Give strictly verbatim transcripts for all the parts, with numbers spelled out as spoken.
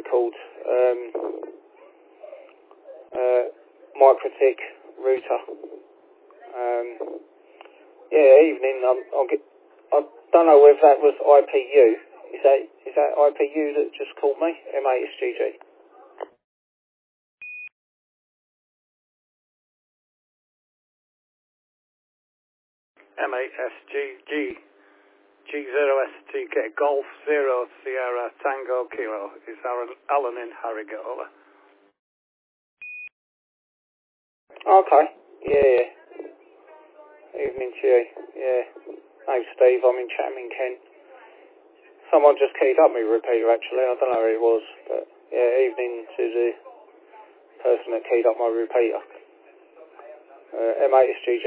it called? Um, uh, MikroTik router. Um, yeah, evening. I'm, I'll get. I don't know whether that was I P U. Is that is that I P U that just called me? M eight S G G. M eight S G G G zero S T K Golf zero Sierra Tango Kilo is Alan, Alan in Harrogate. Over. Okay. Yeah. Evening to you. Yeah. Name's Steve. I'm in Chatham in Kent. Someone just keyed up my repeater actually. I don't know who it was, but yeah. Evening to the person that keyed up my repeater. Uh, M eight S G G.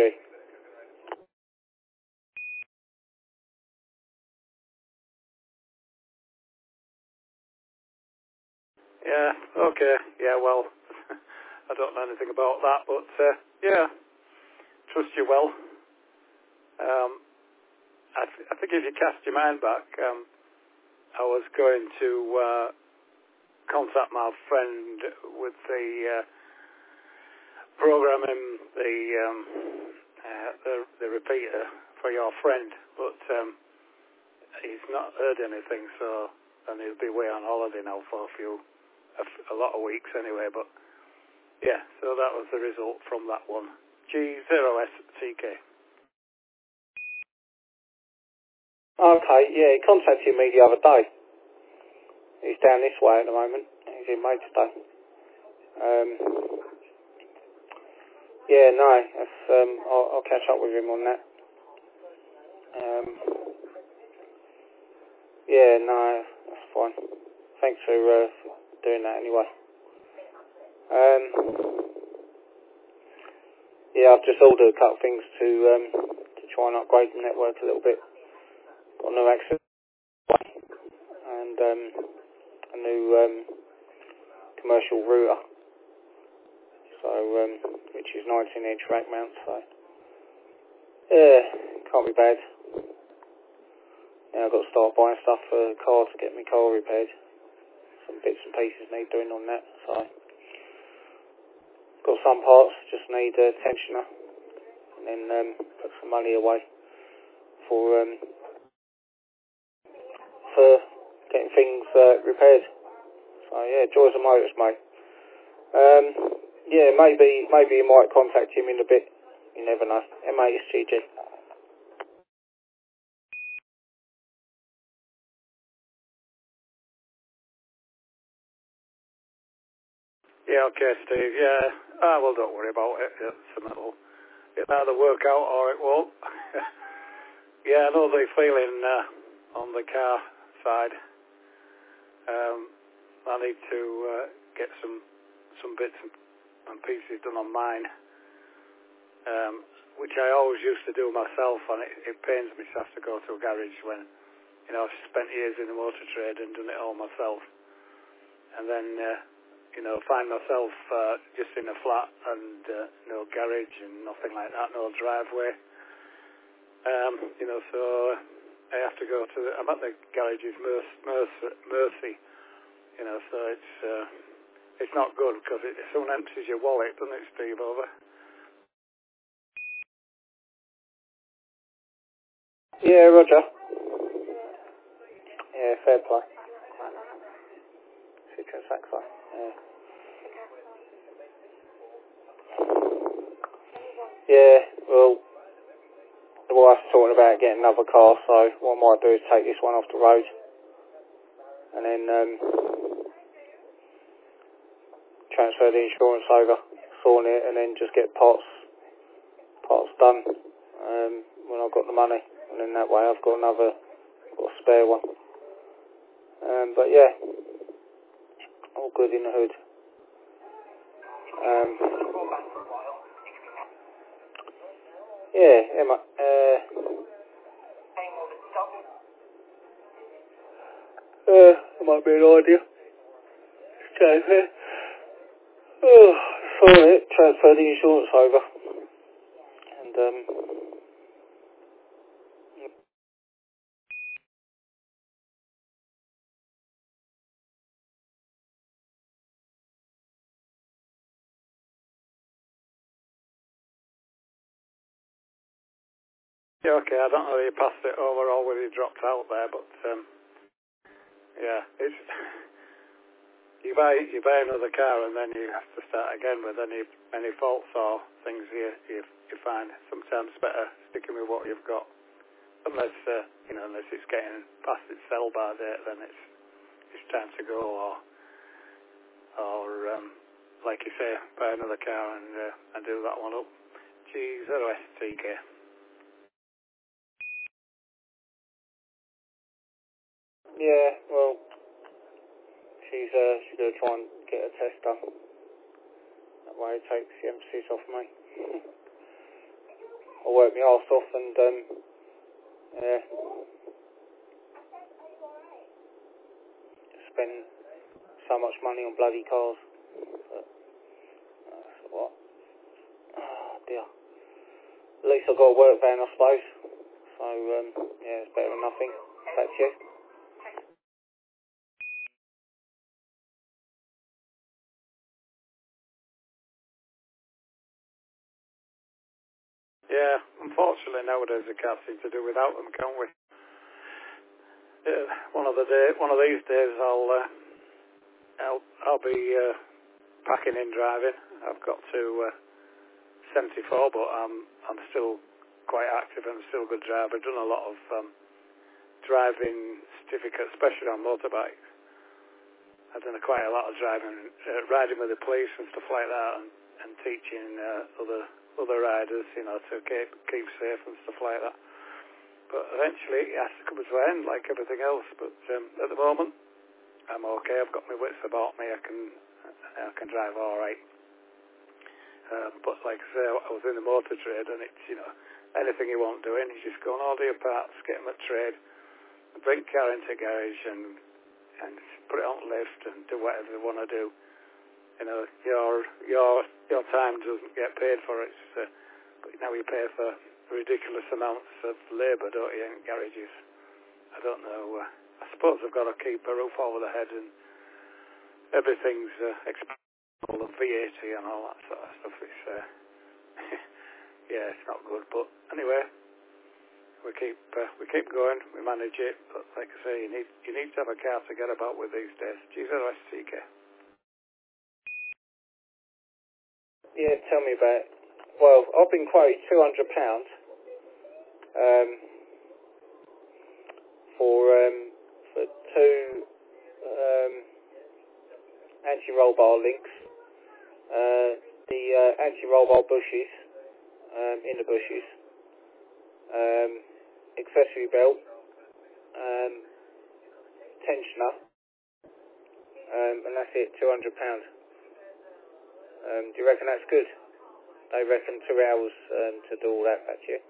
Yeah. Okay. Yeah. Well, I don't know anything about that, but uh, yeah, trust you well. Um, I, th- I think if you cast your mind back, um, I was going to uh, contact my friend with the uh, programming the, um, uh, the the repeater for your friend, but um, he's not heard anything, so and he'll be away on holiday now for a few, a, f- a lot of weeks anyway. But yeah, so that was the result from that one. G zero S T K. Okay, yeah, he contacted me the other day. He's down this way at the moment. He's in Maidstone. Um, yeah, no, that's, um, I'll, I'll catch up with him on that. Um, yeah, no, that's fine. Thanks for, uh, for doing that anyway. Um, yeah, I've just ordered a couple of things to um, to try and upgrade the network a little bit. Got a new access and um, a new um, commercial router. So, um, which is nineteen inch rack mount, so yeah, can't be bad. Yeah, I've got to start buying stuff for the car to get my car repaired. Some bits and pieces need doing on that, so got some parts, just need a tensioner, and then um, put some money away for um, for getting things uh, repaired. So yeah, joys of motors, mate. Um, yeah, maybe maybe you might contact him in a bit. You never know. M eight S G G. Yeah, okay, Steve. Yeah. Ah, well, don't worry about it. It's, it'll, it'll either work out or it won't. Yeah, I know the feeling uh, on the car side. Um, I need to uh, get some some bits and, and pieces done on mine, um, which I always used to do myself, and it, it pains me to have to go to a garage when, you know, I've spent years in the motor trade and done it all myself, and then, uh, you know, find myself uh, just in a flat and uh, no garage and nothing like that, no driveway. Um, you know, so I have to go to the, I'm at the garage's Mercy, Mercy, Mercy you know, so it's uh, it's not good because it soon empties your wallet, doesn't it, Steve, over? Yeah, Roger. Yeah, fair play. Citroen Saxo. Yeah. Yeah, well, the wife's talking about getting another car, so what I might do is take this one off the road and then um, transfer the insurance over, sawn it, and then just get parts parts done um, when I've got the money, and then that way I've got another, got a spare one. Um, but yeah, all good in the hood. Um, yeah, Emma, uh, uh, that might be an idea. Okay, oh, saw it, transfer the insurance over, and um, Yeah, okay, I don't know if you passed it over or whether you dropped out there, but um, yeah, it's you buy you buy another car and then you have to start again with any any faults or things you you, you find sometimes better sticking with what you've got, unless uh, you know unless it's getting past its sell by date, then it's it's time to go, or or um, like you say, buy another car and uh, and do that one up. G zero S T K. Yeah, well, she's uh, she's gonna try and get a test done. That way it takes the emphasis off me. I work my arse off and um, yeah, spend so much money on bloody cars. But, uh, so what? Oh dear. At least I've got a work van, I suppose. So um, yeah, it's better than nothing. Back to you. Yeah, unfortunately nowadays we can't seem to do without them, can we? Yeah, one of the day, one of these days I'll uh, I'll I'll be uh, packing in driving. I've got to uh, seventy-four, but I'm I'm still quite active and still a good driver. I've done a lot of um, driving certificates, especially on motorbikes. I've done quite a lot of driving, uh, riding with the police and stuff like that, and, and teaching uh, other other riders, you know, to keep keep safe and stuff like that. But eventually it has to come to an end, like everything else. But um, at the moment, I'm okay. I've got my wits about me. I can I can drive all right. Um, but like I say, I was in the motor trade, and it's, you know, anything you want doing, you just go and order your parts, get them at trade, bring the car into a garage, and and put it on the lift, and do whatever you want to do. You know, your your your time doesn't get paid for it. Uh, but now you pay for ridiculous amounts of labour, don't you, in garages? I don't know. Uh, I suppose I've got to keep a roof over the head, and everything's uh, expensive, all the V A T and all that sort of stuff. It's uh, yeah, it's not good. But anyway, we keep uh, we keep going. We manage it. But like I say, you need you need to have a car to get about with these days. G zero S T K. Yeah, tell me about it. Well, I've been quoted two hundred pounds um, for um, for two um, anti-roll bar links. Uh, the uh, anti-roll bar bushes um, in the bushes, um, accessory belt, um, tensioner, um, and that's it. Two hundred pounds. Um, do you reckon that's good? They reckon two hours um, to do all that, that's you.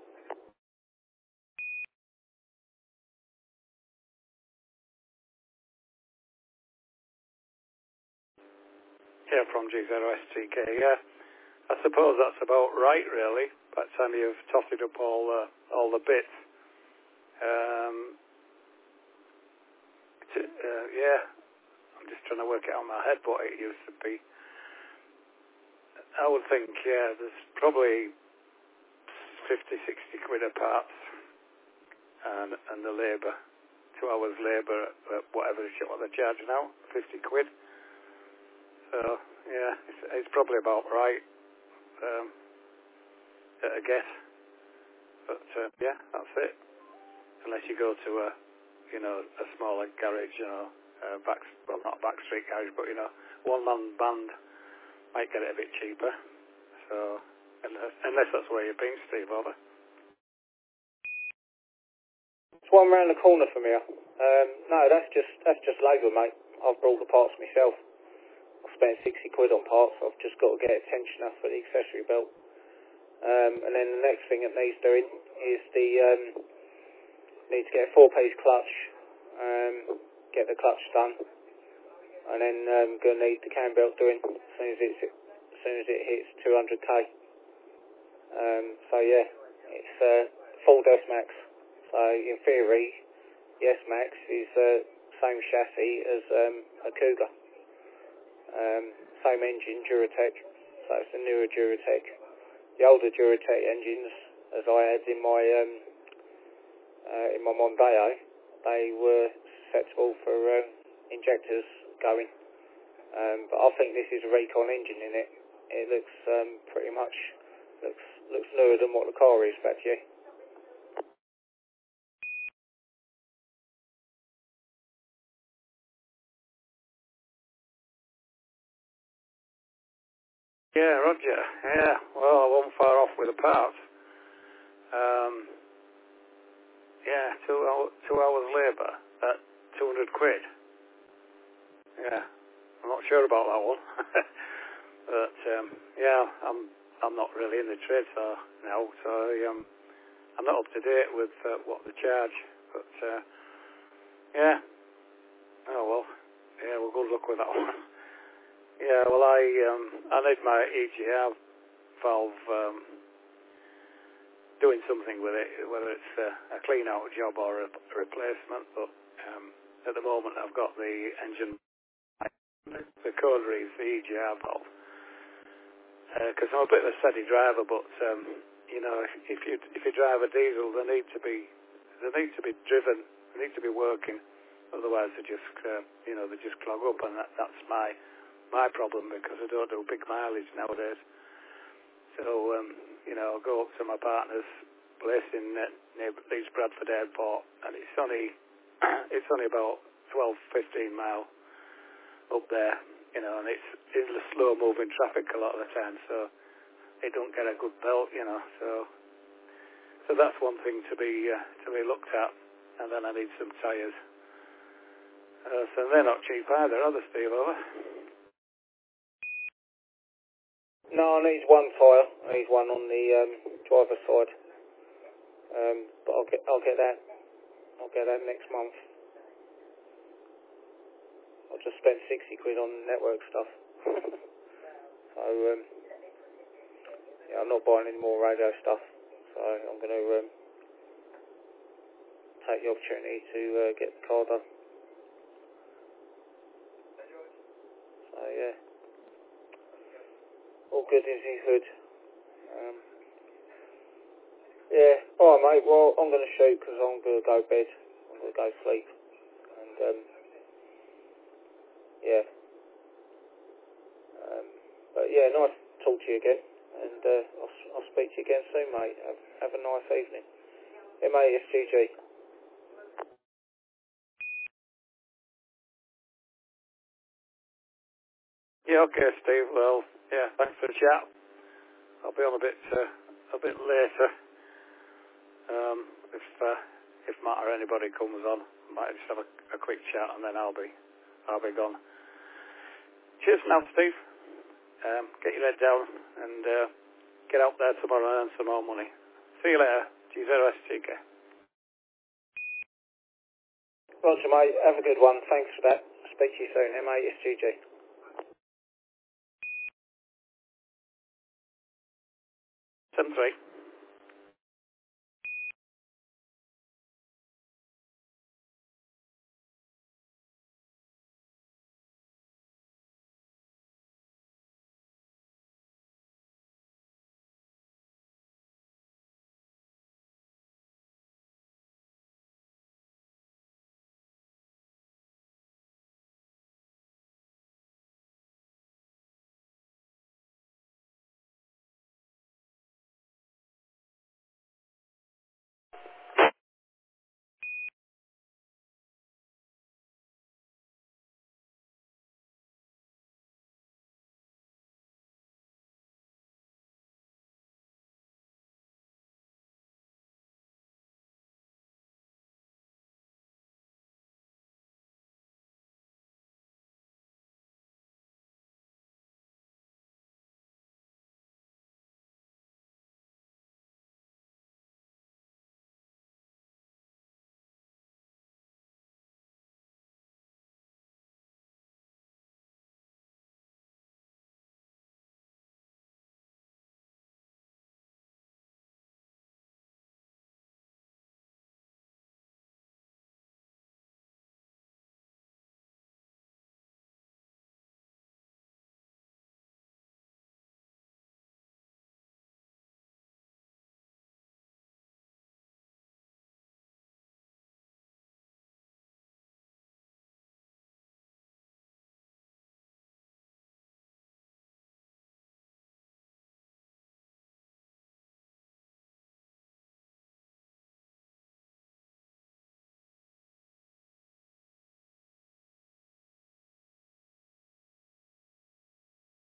Yeah, from G zero S T K. Yeah, I suppose that's about right, really. By the time you've totted up all the all the bits. Um, to, uh, yeah, I'm just trying to work it out in my head what it used to be. I would think, yeah, there's probably fifty, sixty quid a parts, and and the labour, two hours labour, uh, whatever it's what they're charging now, fifty quid. So yeah, it's, it's probably about right, um, at a guess. But uh, yeah, that's it. Unless you go to a, you know, a smaller garage, you know, uh, back, well, not back street garage, but you know, one man band might get it a bit cheaper. So unless, unless that's where you've been, Steve, over. It's one round the corner from here. Um, no, that's just that's just labour, mate. I've brought the parts myself. I've spent sixty quid on parts. I've just got to get a tensioner for the accessory belt. Um, and then the next thing it needs doing is the um, need to get a four-piece clutch, um, get the clutch done, and then um, gonna need the cam belt doing as soon as it's as soon as it hits two hundred k. Um, so yeah, it's uh, full S-Max. So in theory, the S-Max is uh, same chassis as um, a Cougar, um, same engine, Duratec. So it's the newer Duratec. The older Duratec engines as I had in my um, uh, in my Mondeo, they were susceptible for um, injectors going. Um, but I think this is a Recon engine in it. It looks um, pretty much looks looks newer than what the car is back here. Yeah, Roger. Yeah, well, I wasn't far off with the parts. Um, yeah, two, hour, two hours labour at two hundred quid. Yeah, I'm not sure about that one. But, um, yeah, I'm I'm not really in the trade so now, so um, I'm not up to date with uh, what they charge. But, uh, yeah, oh well, yeah, well, good luck with that one. Yeah, well, I um, I need my E G R valve um, doing something with it, whether it's a, a clean out job or a, a replacement. But um, at the moment, I've got the engine, the code reads the E G R valve, because uh, I'm a bit of a steady driver. But um, you know, if, if you if you drive a diesel, they need to be they need to be driven, they need to be working. Otherwise, they just uh, you know they just clog up, and that, that's my my problem because I don't do big mileage nowadays. So, um, you know, I'll go up to my partner's place in uh, near East Bradford Airport, and it's only it's only about twelve, fifteen mile up there, you know, and it's it's slow moving traffic a lot of the time, so it don't get a good belt, you know. So, so that's one thing to be uh, to be looked at, and then I need some tyres. Uh, so they're not cheap either, are they, Steve? Over? No, I need one tyre. I need one on the um, driver's side. Um, but I'll get I'll get that I'll get that next month. I'll just spend sixty quid on network stuff. So um, yeah, I'm not buying any more radio stuff. So I'm going to um, take the opportunity to uh, get the car done. So yeah, all good as he could. Um, yeah, all right, mate. Well, I'm going to shoot because I'm going to go bed. I'm going to go sleep. And um, yeah, um, but yeah, nice to talk to you again. And uh, I'll, I'll speak to you again soon, mate. Have, have a nice evening. M A S G G. Yeah, okay, Steve. Well, yeah, thanks for the chat. I'll be on a bit uh, a bit later. Um, if uh, if Matt or anybody comes on, I might just have a, a quick chat and then I'll be I'll be gone. Cheers now, Steve. Um, get your head down and uh, get out there tomorrow and earn some more money. See you later. G zero S T K. Roger, mate. Have a good one. Thanks for that. Speak to you soon. M A S G G. seven three.